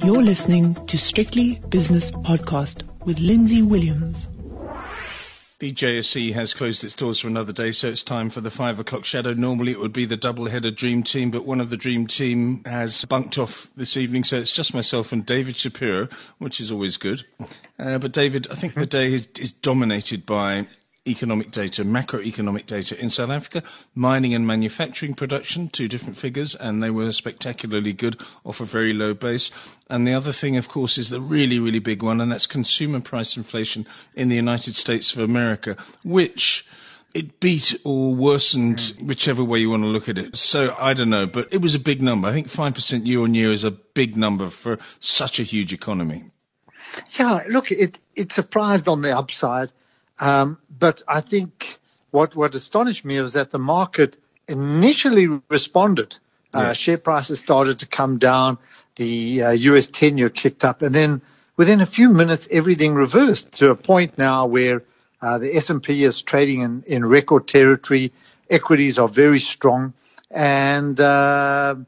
You're listening to Strictly Business Podcast with Lindsay Williams. The JSE has closed its doors for another day, so it's time for the 5 o'clock shadow. Normally it would be the double-headed Dream Team, but one of the Dream Team has bunked off this evening, so it's just myself and David Shapiro, which is always good. But David, I think the day is dominated by economic data, macroeconomic data in South Africa, mining and manufacturing production, two different figures, and they were spectacularly good off a very low base. And the other thing, of course, is the really, really big one, and that's consumer price inflation in the United States of America, which it beat or worsened, whichever way you want to look at it. So I don't know, but it was a big number. I think 5% year on year is a big number for such a huge economy. Yeah, look, it surprised on the upside. But I think what astonished me was that the market initially responded. Share prices started to come down. The US 10-year kicked up. And then within a few minutes, everything reversed to a point now where the S&P is trading in record territory. Equities are very strong and the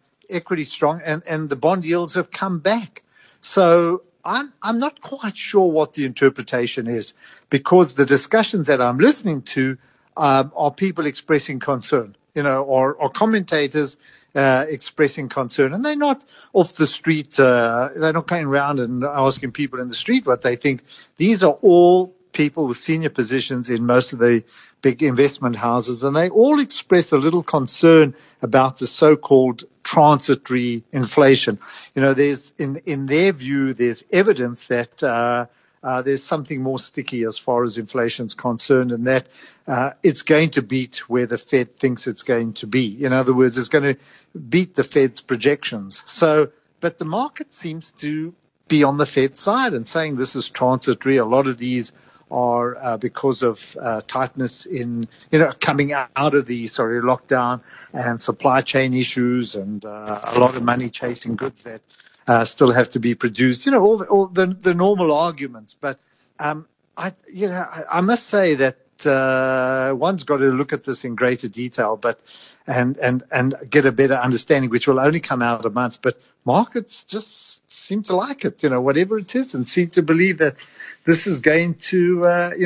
bond yields have come back. So I'm not quite sure what the interpretation is, because the discussions that I'm listening to are people expressing concern, or commentators expressing concern. And they're not off the street. They're not going around and asking people in the street what they think. These are all people with senior positions in most of the big investment houses, and they all express a little concern about the so-called transitory inflation. There's in their view, there's evidence that there's something more sticky as far as inflation's concerned, and that it's going to beat where the Fed thinks it's going to be. In other words, it's going to beat the Fed's projections. But the market seems to be on the Fed side and saying this is transitory. A lot of these are because of tightness in, coming out of the lockdown and supply chain issues and a lot of money chasing goods that still have to be produced. All the normal arguments. But I must say that one's got to look at this in greater detail, and get a better understanding, which will only come out of months. But markets just seem to like it, whatever it is, and seem to believe that this is going to,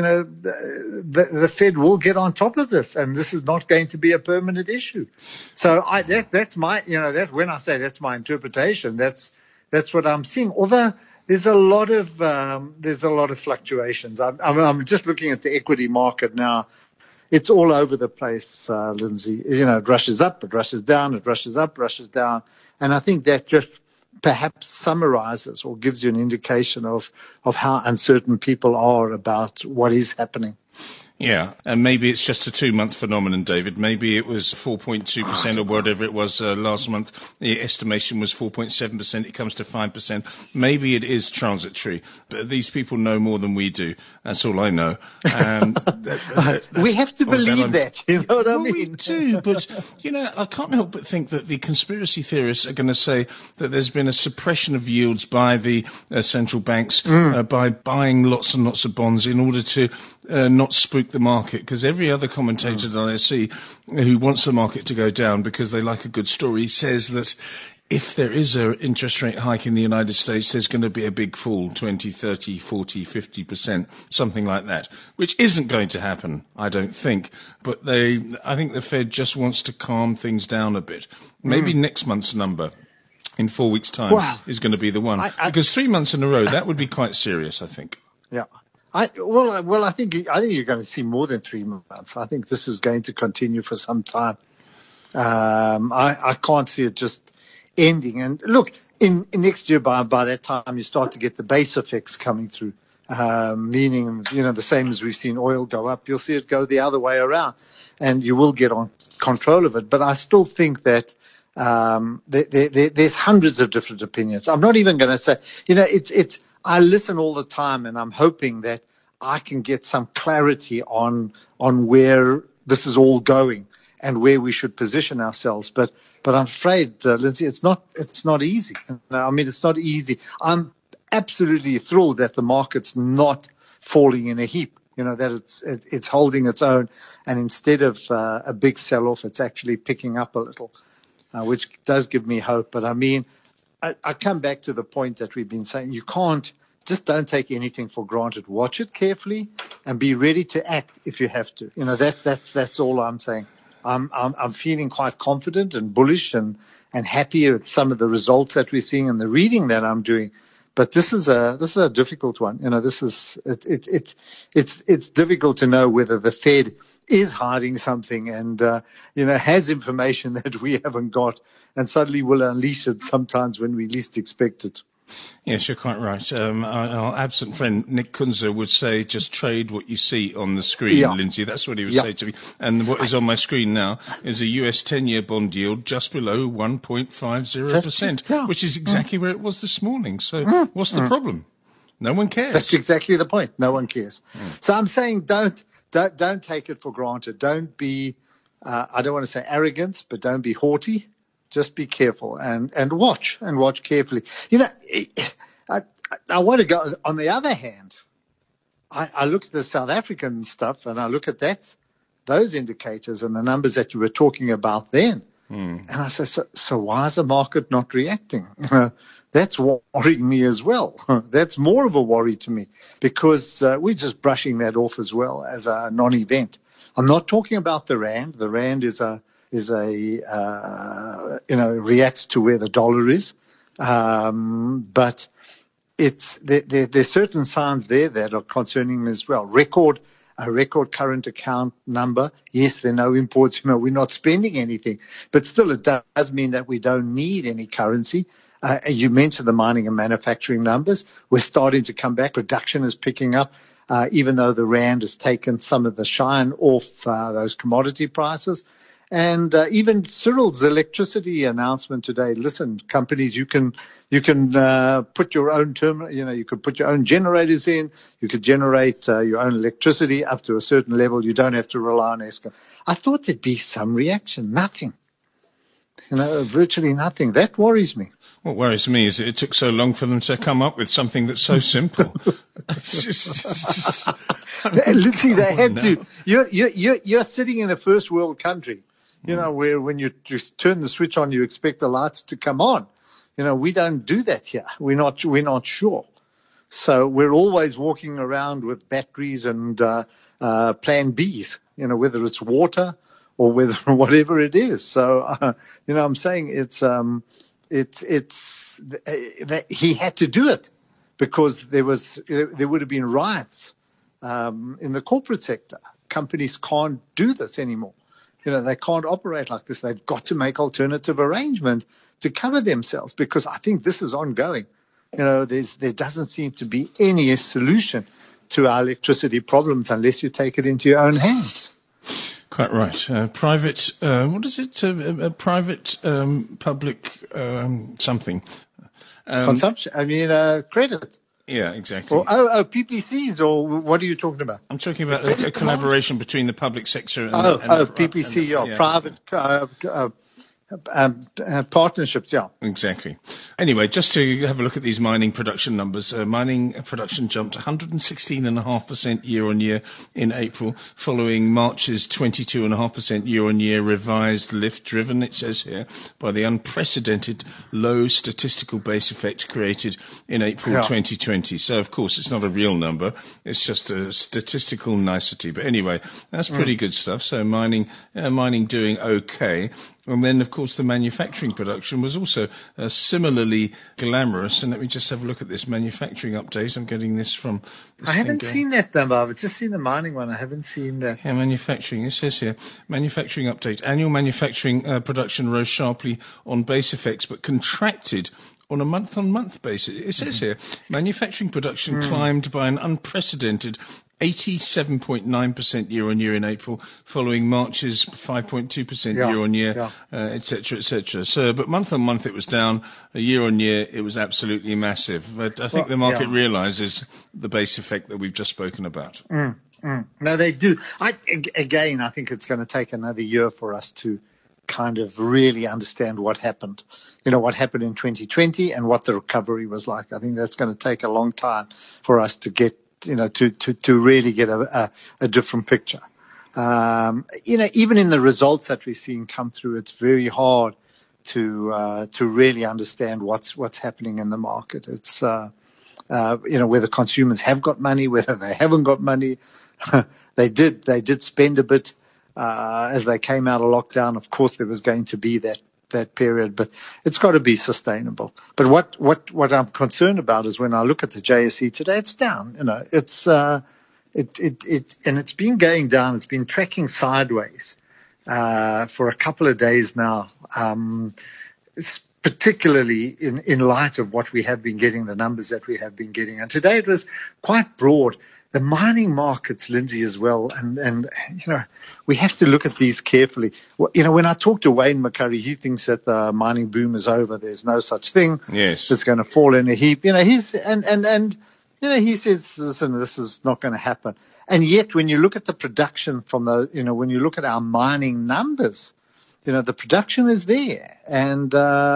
the Fed will get on top of this, and this is not going to be a permanent issue. So that's my, that's when I say that's my interpretation. That's what I'm seeing. Although there's a lot of fluctuations. I'm just looking at the equity market now. It's all over the place, Lindsay. It rushes up, it rushes down, it rushes up, rushes down. And I think that just perhaps summarizes or gives you an indication of how uncertain people are about what is happening. Yeah, and maybe it's just a 2-month phenomenon, David. Maybe it was 4.2% or whatever it was last month. The estimation was 4.7%. It comes to 5%. Maybe it is transitory, but these people know more than we do. That's all I know. We have to believe that. You know what I mean? We do, but, I can't help but think that the conspiracy theorists are going to say that there's been a suppression of yields by the central banks by buying lots and lots of bonds in order to not spook the market, because every other commentator that I see who wants the market to go down because they like a good story says that if there is an interest rate hike in the United States, there's going to be a big fall, 20, 30, 40, 50%, something like that, which isn't going to happen, I don't think. But I think the Fed just wants to calm things down a bit. Maybe next month's number in 4 weeks' time is going to be the one. Because 3 months in a row, that would be quite serious, I think. Yeah. I think you're going to see more than 3 months. I think this is going to continue for some time. I can't see it just ending. And look, in next year, by that time, you start to get the base effects coming through, meaning, the same as we've seen oil go up, you'll see it go the other way around, and you will get on control of it. But I still think that there's hundreds of different opinions. I'm not even going to say, I listen all the time, and I'm hoping that I can get some clarity on where this is all going and where we should position ourselves. But I'm afraid, Lindsay, it's not easy. It's not easy. I'm absolutely thrilled that the market's not falling in a heap. That it's holding its own, and instead of a big sell-off, it's actually picking up a little, which does give me hope. But I come back to the point that we've been saying. You can't, just don't take anything for granted. Watch it carefully and be ready to act if you have to. That's all I'm saying. I'm feeling quite confident and bullish and happy with some of the results that we're seeing and the reading that I'm doing. But this is a difficult one. It's difficult to know whether the Fed is hiding something and, has information that we haven't got and suddenly will unleash it sometimes when we least expect it. Yes, you're quite right. Our absent friend Nick Kunze would say, just trade what you see on the screen, Lindsay. That's what he would say to me. And what is on my screen now is a US 10-year bond yield just below 1.50%, which is exactly where it was this morning. So what's the problem? No one cares. That's exactly the point. No one cares. So I'm saying don't take it for granted. Don't be, I don't want to say arrogant, but don't be haughty. Just be careful and watch carefully. I want to go on the other hand. I look at the South African stuff and I look at those indicators and the numbers that you were talking about then. And I say, so why is the market not reacting? That's worrying me as well. That's more of a worry to me because we're just brushing that off as well as a non-event. I'm not talking about the rand. The rand reacts to where the dollar is. But there's certain signs there that are concerning me as well. A record current account number. Yes, there are no imports. We're not spending anything, but still it does mean that we don't need any currency. You mentioned the mining and manufacturing numbers. We're starting to come back. Production is picking up. Even though the rand has taken some of the shine off those commodity prices. And even Cyril's electricity announcement today. Listen, companies, you can put your own terminal. You could put your own generators in. You could generate your own electricity up to a certain level. You don't have to rely on Eskom. I thought there'd be some reaction. Nothing. Virtually nothing. That worries me. What worries me is that it took so long for them to come up with something that's so simple. See, they had to. You're sitting in a first world country. Where when you just turn the switch on, you expect the lights to come on. We don't do that here. We're not sure. So we're always walking around with batteries and plan Bs, whether it's water or whatever it is. So, I'm saying it's that he had to do it because there would have been riots in the corporate sector. Companies can't do this anymore. They can't operate like this. They've got to make alternative arrangements to cover themselves because I think this is ongoing. There doesn't seem to be any solution to our electricity problems unless you take it into your own hands. Quite right. Private, what is it? Private, public, something. Consumption. Credit. Yeah, exactly. Or, PPCs, or what are you talking about? I'm talking about a collaboration between the public sector and PPC, private partnerships, Exactly. Anyway, just to have a look at these mining production numbers, mining production jumped 116.5% year-on-year in April, following March's 22.5% year-on-year revised lift, driven, it says here, by the unprecedented low statistical base effect created in April 2020. So, of course, it's not a real number. It's just a statistical nicety. But anyway, that's pretty good stuff. So mining doing okay. And then, of course, the manufacturing production was also similarly glamorous. And let me just have a look at this manufacturing update. I'm getting this from... I haven't seen that number. I've just seen the mining one. I haven't seen that. Yeah, manufacturing. It says here, manufacturing update. Annual manufacturing production rose sharply on base effects, but contracted on a month-on-month basis. It says here, manufacturing production climbed by an unprecedented 87.9% year-on-year in April, following March's 5.2% year-on-year, et cetera, et cetera. So, but month-on-month it was down. Year-on-year it was absolutely massive. But I think the market realises the base effect that we've just spoken about. No, they do. I think it's going to take another year for us to kind of really understand what happened. What happened in 2020 and what the recovery was like. I think that's going to take a long time for us to get to really get a different picture. Even in the results that we're seeing come through, it's very hard to really understand what's happening in the market. It's whether consumers have got money, whether they haven't got money. They did spend a bit as they came out of lockdown. Of course, there was going to be that period, but it's got to be sustainable. But what I'm concerned about is when I look at the JSE today, it's down. It's and it's been going down. It's been tracking sideways for a couple of days now. Particularly in light of what we have been getting, the numbers that we have been getting. And today it was quite broad. The mining markets, Lindsay, as well, and we have to look at these carefully. When I talk to Wayne McCurry, he thinks that the mining boom is over. There's no such thing. Yes. It's going to fall in a heap. He says, listen, this is not going to happen. And yet when you look at the production from when you look at our mining numbers, the production is there. And,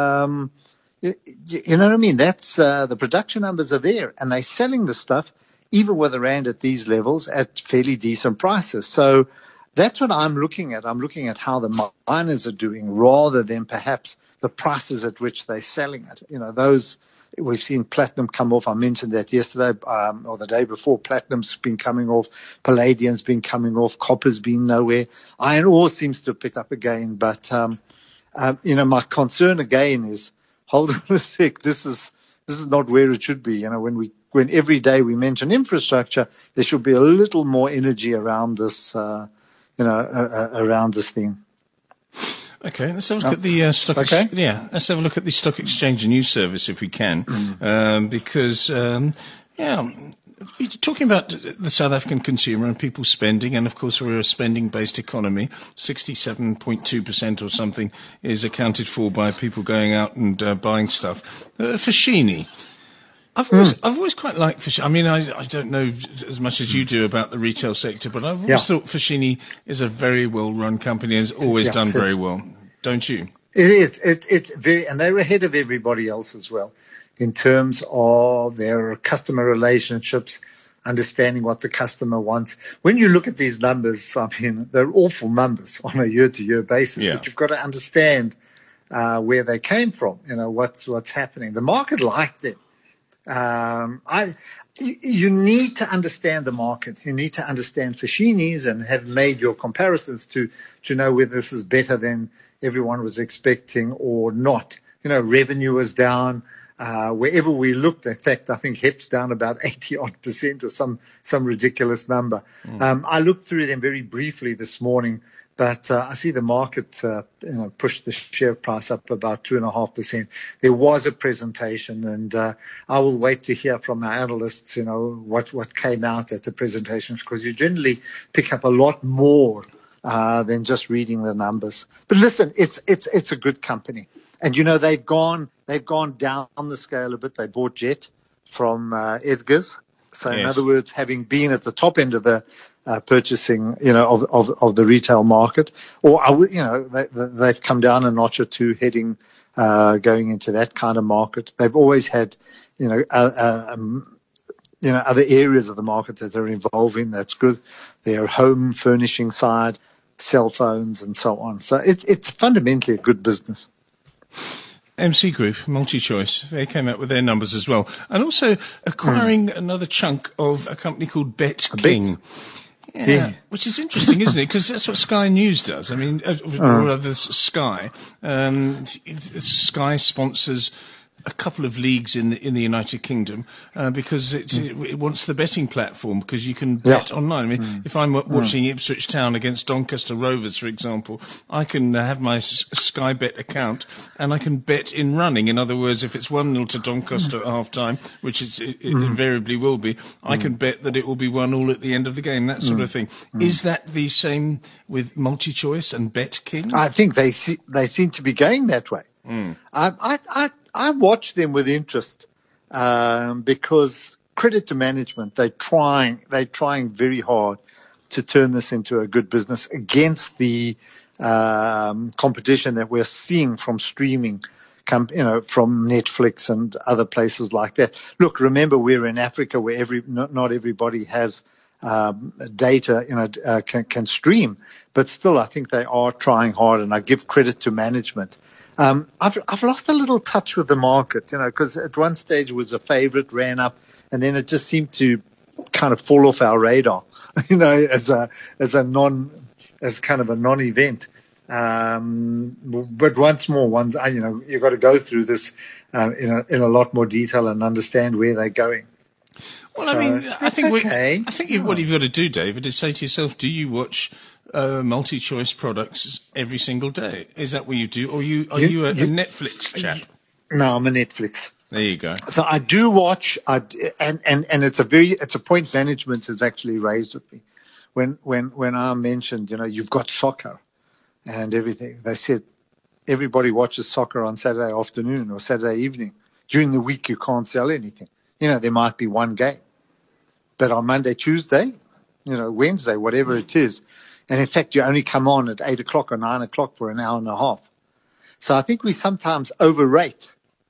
you know what I mean? That's, the production numbers are there and they're selling the stuff, even with the rand at these levels, at fairly decent prices. So that's what I'm looking at. I'm looking at how the miners are doing rather than perhaps the prices at which they're selling it. Those, we've seen platinum come off. I mentioned that yesterday, or the day before. Platinum's been coming off. Palladium's been coming off. Copper's been nowhere. Iron ore seems to have picked up again. But, my concern again is, hold on a sec, this is not where it should be. When every day we mention infrastructure, there should be a little more energy around this, around this thing. Okay, let's have a look at the stock. Okay. Let's have a look at the stock exchange news service if we can, because you're talking about the South African consumer and people spending, and of course we're a spending-based economy. 67.2% or something is accounted for by people going out and buying stuff. Foschini. I've always quite liked Foschini. I mean, I don't know as much as you do about the retail sector, but I've always thought Foschini is a very well-run company and has always done very well. Don't you? It is. It's very, and they're ahead of everybody else as well in terms of their customer relationships, understanding what the customer wants. When you look at these numbers, I mean, they're awful numbers on a year-to-year basis, but you've got to understand where they came from. What's happening. The market liked them. You need to understand the market. You need to understand Foschini's and have made your comparisons to know whether this is better than everyone was expecting or not. Revenue is down. Wherever we looked, in fact, I think HEP's down about 80% or some ridiculous number. I looked through them very briefly this morning, but I see the market push the share price up about 2.5%. There was a presentation, and I will wait to hear from our analysts, what came out at the presentation, because you generally pick up a lot more than just reading the numbers. But listen, it's a good company, and they've gone down the scale a bit. They bought Jet from Edgar's. So in other words, having been at the top end of the purchasing, of the retail market, or they've come down a notch or two, heading going into that kind of market. They've always had, other areas of the market that they're involved in. That's good. Their home furnishing side, cell phones, and so on. So it's fundamentally a good business. MC Group, MultiChoice, they came out with their numbers as well. And also acquiring another chunk of a company called BetKing. Yeah, which is interesting, isn't it? Because that's what Sky News does. I mean, or rather Sky. Sky sponsors a couple of leagues in the United Kingdom because it wants the betting platform, because you can bet online. I mean, if I'm watching Ipswich Town against Doncaster Rovers, for example, I can have my Sky Bet account and I can bet in running. In other words, if it's 1-0 to Doncaster at half-time, which it invariably will be, I can bet that it will be 1-1 at the end of the game, that sort of thing. Is that the same with MultiChoice and BetKing? I think they seem to be going that way. I watch them with interest because, credit to management, they're trying very hard to turn this into a good business against the competition that we're seeing from streaming, from Netflix and other places like that. Look, remember, we're in Africa where not everybody has data, can stream, but still I think they are trying hard, and I give credit to management I've lost a little touch with the market, because at one stage it was a favorite, ran up, and then it just seemed to kind of fall off our radar, as kind of a non-event. But once more, you've got to go through this in a lot more detail and understand where they're going. Well, so, I think what you've got to do, David, is say to yourself, do you watch multi-choice products every single day? Is that what you do? Or are you a Netflix chap? No, I'm a Netflix. There you go. So I do watch, and it's a point management has actually raised with me. When I mentioned, you've got soccer and everything, they said everybody watches soccer on Saturday afternoon or Saturday evening. During the week, you can't sell anything. There might be one game. But on Monday, Tuesday, Wednesday, whatever it is, and in fact, you only come on at 8 o'clock or 9 o'clock for an hour and a half. So I think we sometimes overrate.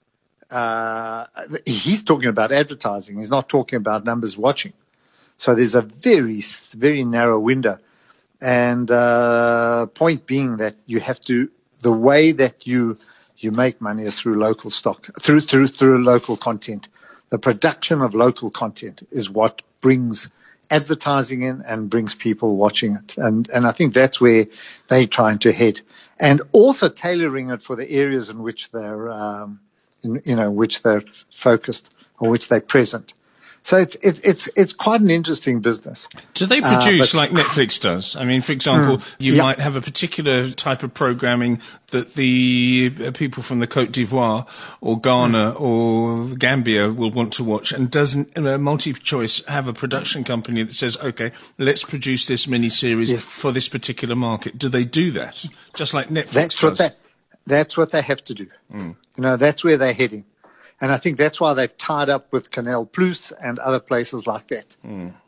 He's talking about advertising. He's not talking about numbers watching. So there's a very, very narrow window. And point being that you have to, the way that you make money is through local stock, through local content. The production of local content is what brings advertising in and brings people watching it. And I think that's where they're trying to head. And also tailoring it for the areas in which they're, which they're focused or which they're present. So it's quite an interesting business. Do they produce like Netflix does? For example, you might have a particular type of programming that the people from the Côte d'Ivoire or Ghana or Gambia will want to watch, and doesn't Multi-Choice have a production company that says, okay, let's produce this mini-series for this particular market? Do they do that? Just like Netflix does? That's what they have to do. That's where they're heading. And I think that's why they've tied up with Canal Plus and other places like that.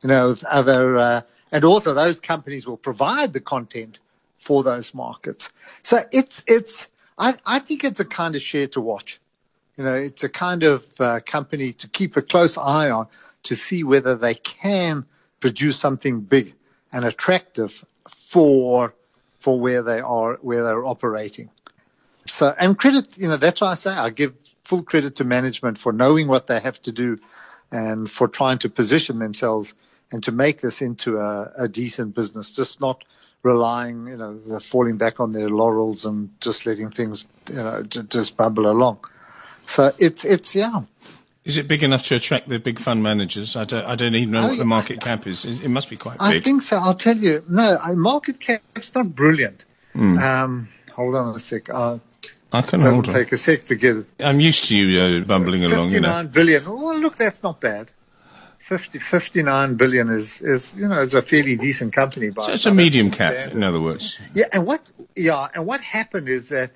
And also those companies will provide the content for those markets. So I think it's a kind of share to watch. It's a kind of company to keep a close eye on to see whether they can produce something big and attractive for where they're operating. So, and credit, that's why I say I give full credit to management for knowing what they have to do and for trying to position themselves and to make this into a decent business, just not relying, falling back on their laurels and just letting things, just bubble along. So it's. Is it big enough to attract the big fund managers? I don't even know what the market cap is. It must be quite big. I think so. I'll tell you. No, market cap's not brilliant. Hold on a sec. I can hold on. Doesn't take a sec to get it. I'm used to you bumbling along. 59 billion. Well, look, that's not bad. 59 billion is a fairly decent company. So it's a medium cap, in other words. Yeah, and what happened is that,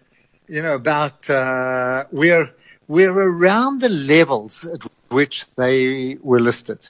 we're around the levels at which they were listed.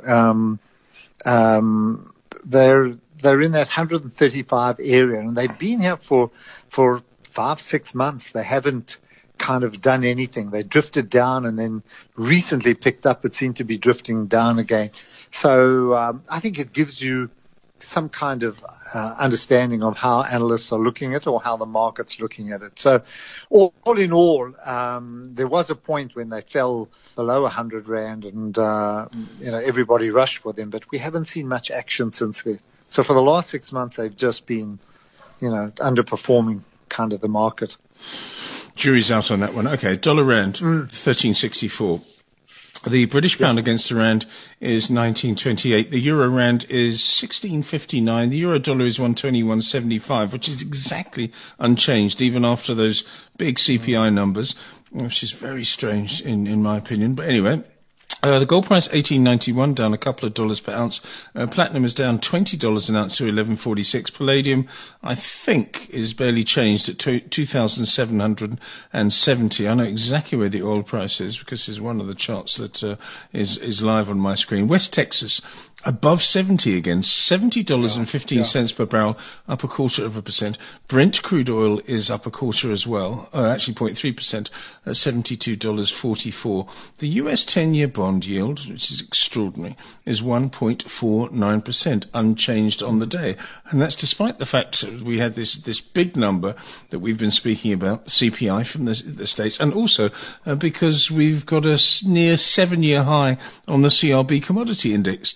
They're in that 135 area, and they've been here for 5-6 months. They haven't kind of done anything. They drifted down and then recently picked up, but seem to be drifting down again. So I think it gives you some kind of understanding of how analysts are looking at it or how the market's looking at it. So all in all, there was a point when they fell below 100 Rand and, everybody rushed for them, but we haven't seen much action since then. So for the last 6 months, they've just been, underperforming kind of the market. Jury's out on that one. Okay, dollar rand, 13.64. The British pound against the rand is 19.28. The euro rand is 16.59. The euro dollar is 121.75, which is exactly unchanged even after those big CPI numbers, which is very strange in my opinion. But anyway. The gold price, $18.91, down a couple of dollars per ounce. Platinum is down $20 an ounce to $11.46. Palladium, I think, is barely changed at 2,770. I know exactly where the oil price is because it's one of the charts that is live on my screen. West Texas, above 70 again, $70.15 per barrel, up 0.25%. Brent crude oil is up 0.25 as well, actually 0.3%, at $72.44. The US 10-year bond bond yield, which is extraordinary, is 1.49%, unchanged on the day. And that's despite the fact that we had this big number that we've been speaking about, CPI from the States, and also because we've got a near 7-year high on the CRB commodity index,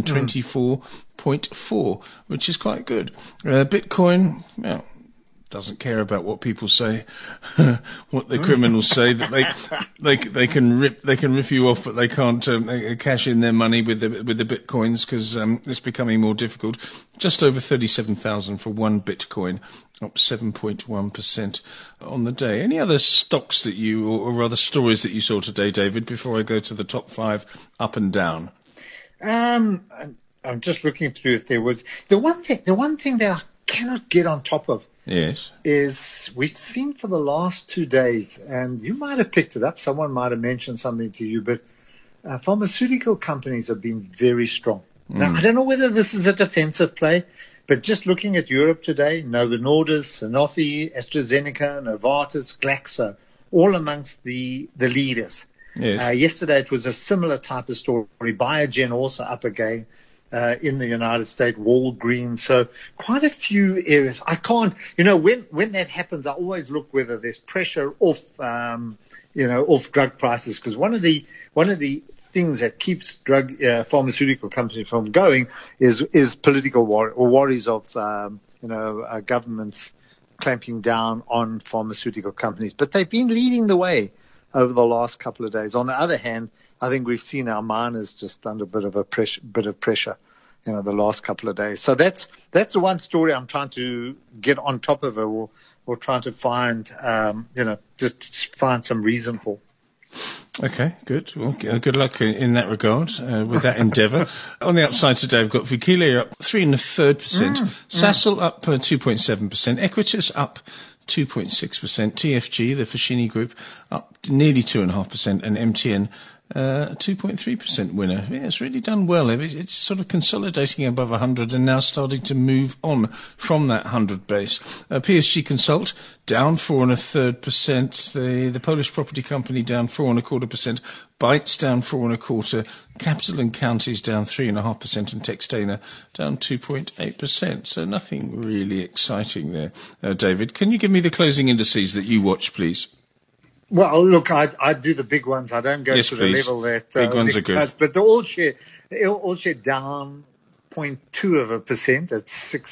224.4, which is quite good. Bitcoin, well, doesn't care about what people say, what the criminals say, that they can rip you off, but they can't cash in their money with the bitcoins, because it's becoming more difficult. Just over 37,000 for one bitcoin, up 7.1% on the day. Any other stocks that you, or rather stories that you saw today, David, before I go to the top 5 up and down? I'm just looking through if there was the one thing that I cannot get on top of. Yes. Is we've seen for the last 2 days, and you might have picked it up, someone might have mentioned something to you, but pharmaceutical companies have been very strong. Now, I don't know whether this is a defensive play, but just looking at Europe today, Novo Nordisk, Sanofi, AstraZeneca, Novartis, Glaxo, all amongst the leaders. Yes. Yesterday it was a similar type of story. Biogen also up again. In the United States, Walgreens, so quite a few areas. I can't, when that happens, I always look whether there's pressure off, off drug prices, because one of the things that keeps pharmaceutical companies from going is political worries of, governments clamping down on pharmaceutical companies. But they've been leading the way over the last couple of days. On the other hand, I think we've seen our miners just under a bit of pressure, the last couple of days. So that's the one story I'm trying to get on top of it, or trying to find, just find some reason for. Okay, good. Well, good luck in that regard, with that endeavour. On the upside today, I've got Vukile up 3.33%, Sasol up 2.7%, Equitas up 2.6%, TFG, the Foschini Group, up nearly 2.5%, and MTN 2.3% winner. Yeah, it's really done well. It's sort of consolidating above 100 and now starting to move on from that 100 base. PSG Consult down 4.33%. The Polish property company down 4.25%. Bytes down 4.25%. Capital and Counties down 3.5%, and Textainer down 2.8%. So nothing really exciting there. David, can you give me the closing indices that you watch, please? Well, look, I do the big ones. I don't go to the level that big ones are good. But the all share down 0.2%. That's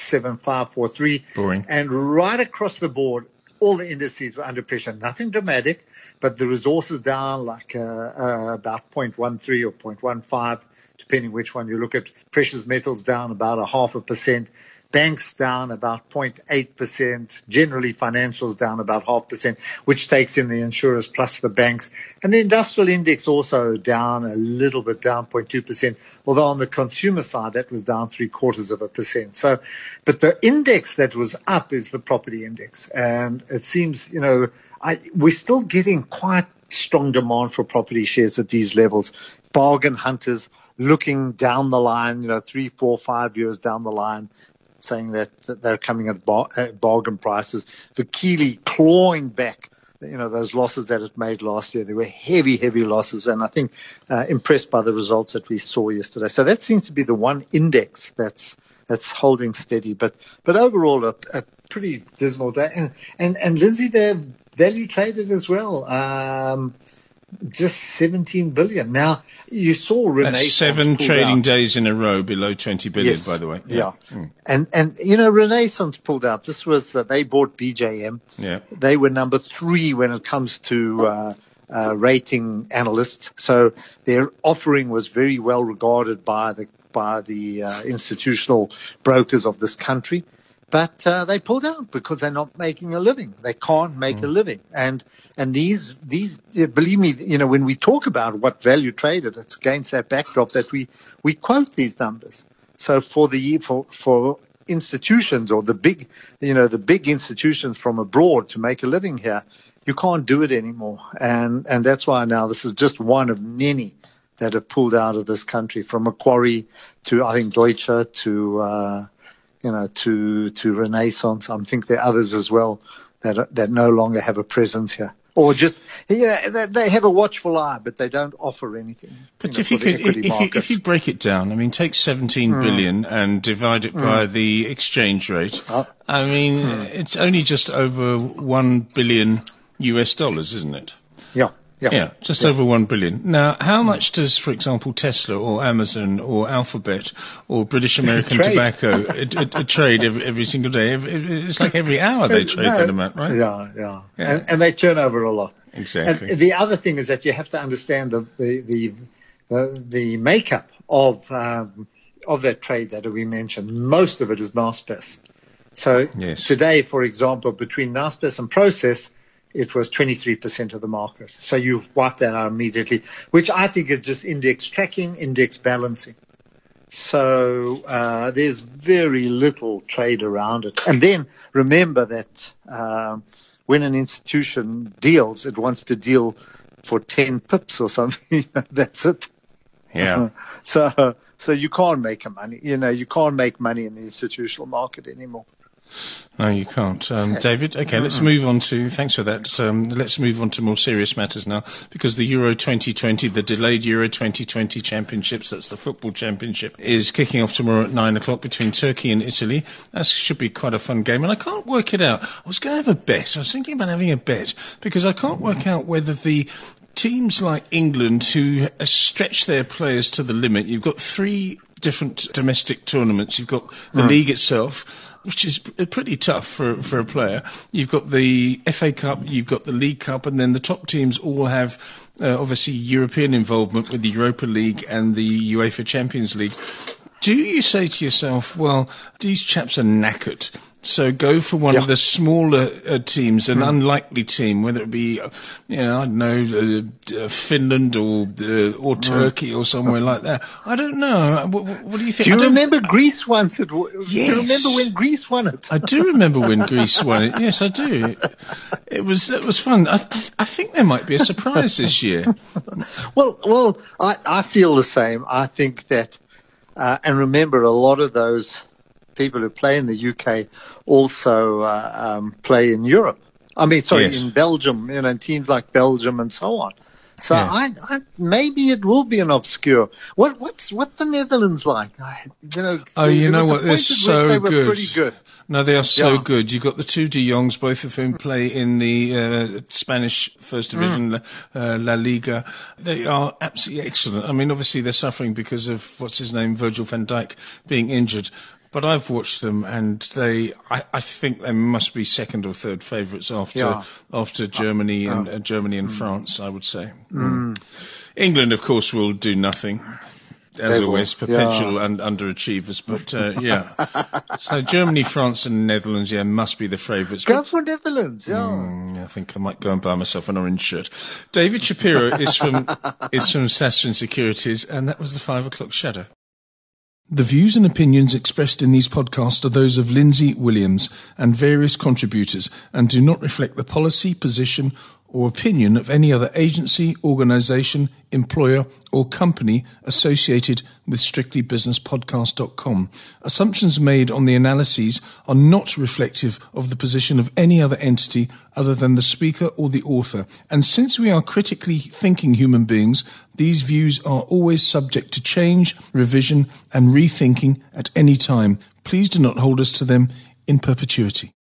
67543. Boring. And right across the board, all the indices were under pressure. Nothing dramatic, but the resources down like about 0.13 or 0.15, depending which one you look at. Precious metals down about 0.5%. Banks down about 0.8%. Generally, financials down about 0.5%, which takes in the insurers plus the banks. And the industrial index also down a little bit, down 0.2%. Although on the consumer side, that was down 0.75%. So, but the index that was up is the property index. And it seems, we're still getting quite strong demand for property shares at these levels. Bargain hunters looking down the line, 3, 4, 5 years down the line, saying that they're coming at bargain prices. Vukile clawing back, those losses that it made last year. They were heavy, heavy losses, and I think impressed by the results that we saw yesterday. So that seems to be the one index that's holding steady. But overall, a pretty dismal day. And Lindsay, they're value traded as well. Just 17 billion. Now, you saw Renaissance. That's 7 trading days in a row below 20 billion, yes, by the way. Yeah. And Renaissance pulled out. This was, they bought BJM. Yeah. They were number 3 when it comes to rating analysts. So their offering was very well regarded by the institutional brokers of this country. But they pulled out because they're not making a living. They can't make a living. And these believe me, when we talk about what value traded, it's against that backdrop that we quote these numbers. So for institutions or the big institutions from abroad to make a living here, you can't do it anymore. And that's why now this is just one of many that have pulled out of this country, from Macquarie to, I think, Deutsche to Renaissance. I think there are others as well that no longer have a presence here. Or just, they have a watchful eye, but they don't offer anything. But if you break it down, I mean, take 17 billion and divide it by the exchange rate. I mean, it's only just over $1 billion US, isn't it? Yeah, just over 1 billion. Now, how much does, for example, Tesla or Amazon or Alphabet or British American Tobacco trade every single day? It's like every hour they trade that amount, right? Yeah. And they turn over a lot. Exactly. And the other thing is that you have to understand the makeup of that trade that we mentioned. Most of it is Naspers. So today, for example, between Naspers and Process, it was 23% of the market. So you wipe that out immediately, which I think is just index tracking, index balancing. So there's very little trade around it. And then remember that when an institution deals, it wants to deal for 10 pips or something. That's it. Yeah. So you can't make money. You can't make money in the institutional market anymore. No, you can't. David, okay, let's move on to, thanks for that, let's move on to more serious matters now, because the Euro 2020, the delayed Euro 2020 championships, that's the football championship, is kicking off tomorrow at 9 o'clock between Turkey and Italy. That should be quite a fun game, and I can't work it out. I was going to have a bet. I was thinking about having a bet, because I can't work out whether the teams like England, who stretch their players to the limit, you've got 3 different domestic tournaments. You've got the league itself, which is pretty tough for a player. You've got the FA Cup, you've got the League Cup, and then the top teams all have, obviously, European involvement with the Europa League and the UEFA Champions League. Do you say to yourself, well, these chaps are knackered, so go for one of the smaller teams, an unlikely team, whether it be, I don't know, Finland or Turkey or somewhere like that. I don't know. What do you think? Do you remember Greece once? Yes. Do you remember when Greece won it? I do remember when Greece won it. Yes, I do. It was fun. I think there might be a surprise this year. Well, I feel the same. I think that, and remember, a lot of those people who play in the UK also play in Europe. In Belgium, in teams like Belgium and so on. So I maybe it will be an obscure. What's the Netherlands like? They're so good. Pretty good. No, they are so good. You've got the 2 De Jongs, both of whom play in the Spanish First Division, La Liga. They are absolutely excellent. I mean, obviously they're suffering because of, Virgil van Dijk being injured. But I've watched them, and I think they must be second or third favourites after Germany and France, I would say. England, of course, will do nothing. As always, perpetual and underachievers. But, so Germany, France and Netherlands, must be the favourites. Go for Netherlands, I think I might go and buy myself an orange shirt. David Shapiro is from Sasfin Securities, and that was the 5 o'clock shadow. The views and opinions expressed in these podcasts are those of Lindsay Williams and various contributors and do not reflect the policy, position or opinion of any other agency, organisation, employer or company associated with strictlybusinesspodcast.com. Assumptions made on the analyses are not reflective of the position of any other entity other than the speaker or the author. And since we are critically thinking human beings, these views are always subject to change, revision and rethinking at any time. Please do not hold us to them in perpetuity.